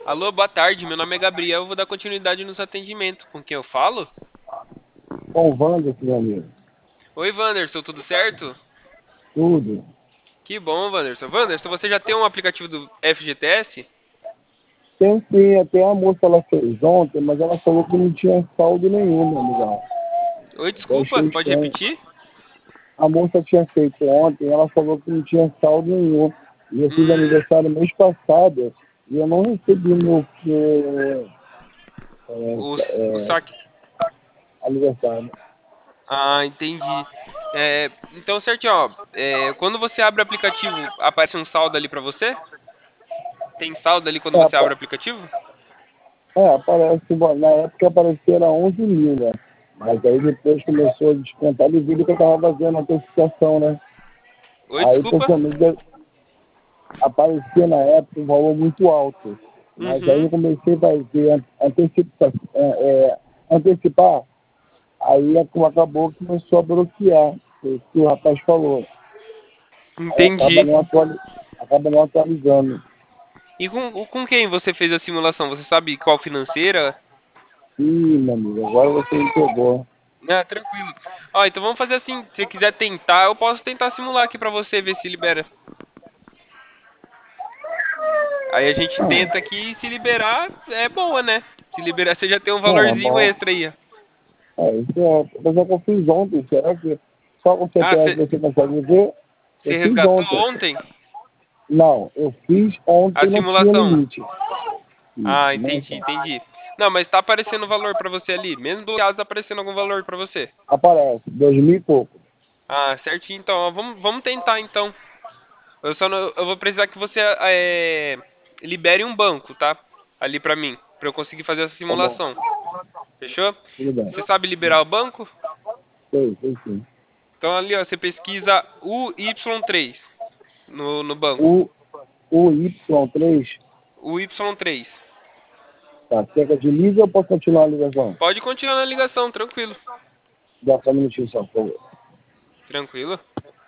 Alô, boa tarde. Meu nome é Gabriel. Eu vou dar continuidade nos atendimentos. Com quem eu falo? Com o Wanderson, meu amigo. Oi, Wanderson, tudo certo? Tudo. Que bom, Wanderson. Wanderson, você já tem um aplicativo do FGTS? Tem sim, até a moça ela fez ontem, mas ela falou que não tinha saldo nenhum, meu amigão. Oi, Eu desculpa, achei pode estranho. repetir? A moça tinha feito ontem, ela falou que não tinha saldo nenhum. E eu fiz Hum, aniversário mês passado e eu não recebi o saque. aniversário. Ah, entendi. Então, certinho, ó. Quando você abre o aplicativo, aparece um saldo ali pra você? Tem saldo ali quando É, você abre o aplicativo? aparece, bom, na época aparecia era 11 mil, né? Mas aí depois começou a descontar devido que eu estava fazendo antecipação, né? Oi, Aí desculpa. pessoalmente aparecia na época um valor muito alto. Mas aí Uhum, eu comecei a fazer antecipar, aí acabou que começou a bloquear, o que o rapaz falou. Aí entendi. acaba não atualizando. E com quem você fez a simulação? Você sabe qual financeira? Ih, meu amigo, agora você me pegou. Ah, tranquilo. Ó, então vamos fazer assim. Se você quiser tentar, eu posso tentar simular aqui pra você ver se libera. Aí a gente tenta Ah, aqui e se liberar, é boa, né? Se liberar, você já tem um não, é valorzinho bom. extra aí. Ó. Isso é, mas é que eu fiz ontem, será que só com o Ah, CPF você consegue ver? Eu você fiz resgatou ontem. ontem Não, eu fiz a ontem não tinha simulação? limite. Ah, Isso, não entendi, tem. entendi. Não, mas tá aparecendo valor pra você ali. Mesmo bloqueado, tá aparecendo algum valor pra você. Aparece, 2 mil e pouco. Ah, certinho. Então, ó, vamos tentar então. Eu vou precisar que você libere um banco, tá? Ali pra mim, pra eu conseguir fazer essa Tá bom, simulação. Fechou? tudo bem. Você sabe liberar o banco? Sei sim. Então ali, ó, você pesquisa UY3 no banco. O, o Y3, O Y3. tá, quer de liga ou posso continuar a ligação? Pode continuar na ligação, tranquilo. Dá só um minutinho só, por favor. Tranquilo.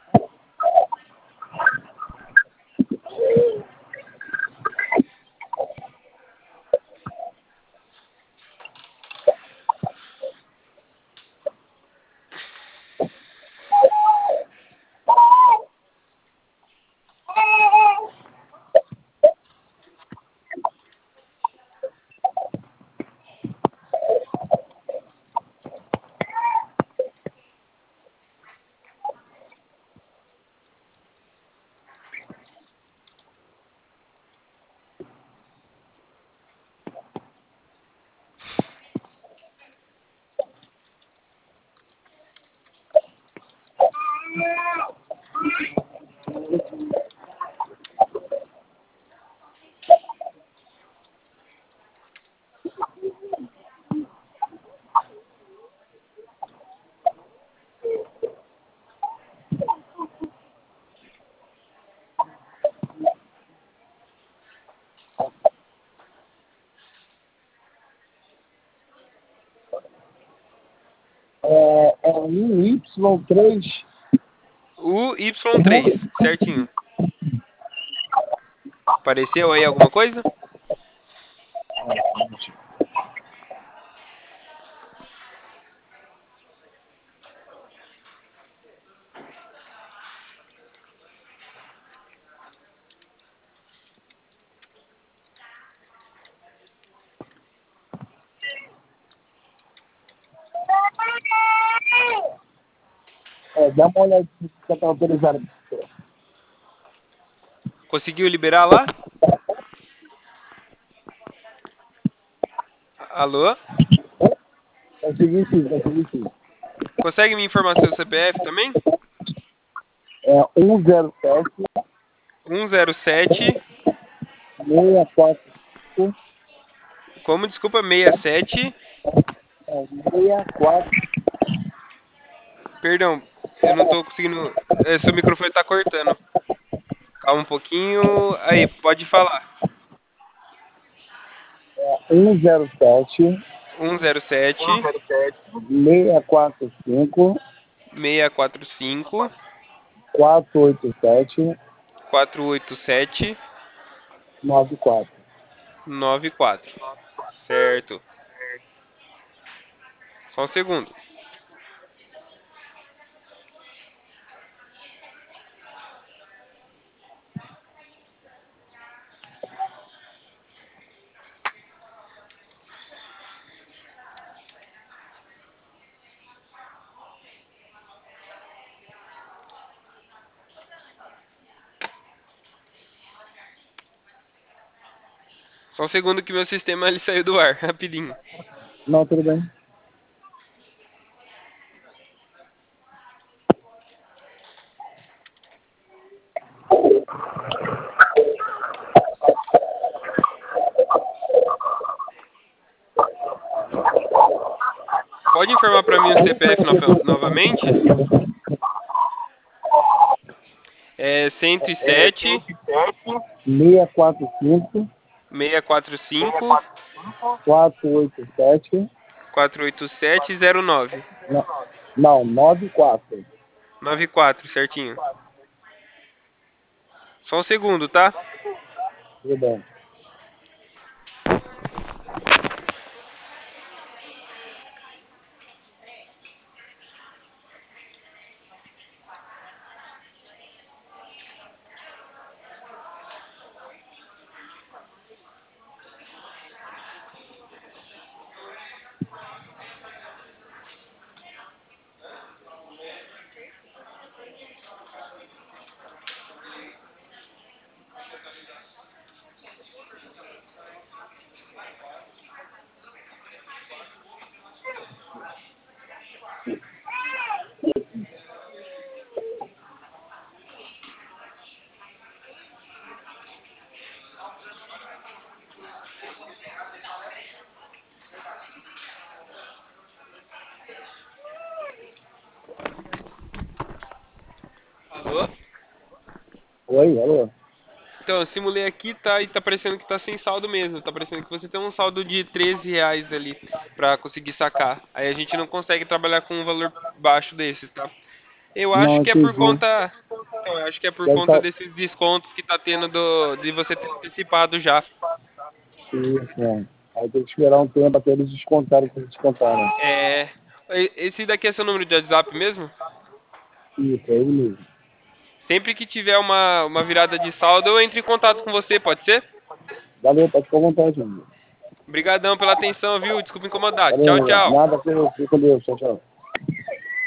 É um Y3, O Y3, certinho. Apareceu aí alguma coisa? dá uma olhada se está autorizado. Conseguiu liberar lá? Alô? Consegui sim. Consegue me informar seu CPF também? É 107 107. 645 Como? Desculpa, 67. 64. Perdão, eu não tô conseguindo. Seu microfone tá cortando. Calma um pouquinho. Aí, pode falar. 107 107 645 645 487 487 94. 94. Certo. Só um segundo. Só um segundo que meu sistema ele saiu do ar, rapidinho. Não, tudo bem. Pode informar para mim o CPF novamente? É 107 645 645 487. 48709. Não, não, 94. 94, certinho. Só um segundo, tá? Tudo bem. Alô? Oi, alô? Então, eu simulei aqui, tá? E tá parecendo que tá sem saldo mesmo. Tá parecendo que você tem um saldo de R$ 13 ali pra conseguir sacar. Aí a gente não consegue trabalhar com um valor baixo desses, tá? Eu acho Não, que é por entendi. conta. Então, eu acho que é por Deve conta estar. desses descontos que tá tendo de você ter antecipado já. Isso, né? Aí tem que esperar um tempo até eles descontarem o que eles descontaram. É. Esse daqui é seu número de WhatsApp mesmo? Isso, é ele mesmo. Sempre que tiver uma virada de saldo, eu entro em contato com você, pode ser? Valeu, pode ficar à vontade, mano. Obrigadão pela atenção, viu? Desculpa incomodar. Tchau, Valeu, tchau. nada, fica com Deus. Tchau, tchau.